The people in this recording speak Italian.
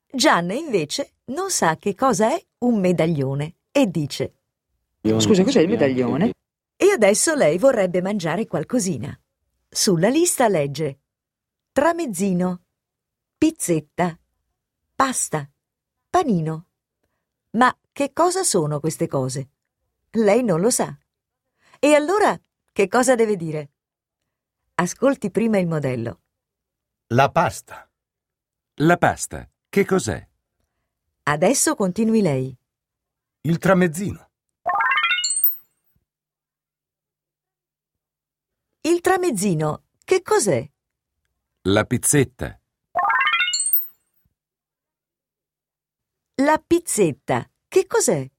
Gianna invece non sa che cosa è un medaglione e dice: Scusa, cos'è il medaglione? e adesso lei vorrebbe mangiare qualcosina. Sulla lista legge tramezzino, pizzetta, pasta, panino. Ma che cosa sono queste cose? Lei non lo sa. E allora che cosa deve dire? Ascolti prima il modello. La pasta. La pasta, che cos'è? Adesso continui lei. Il tramezzino. Il tramezzino, che cos'è? La pizzetta. La pizzetta, che cos'è?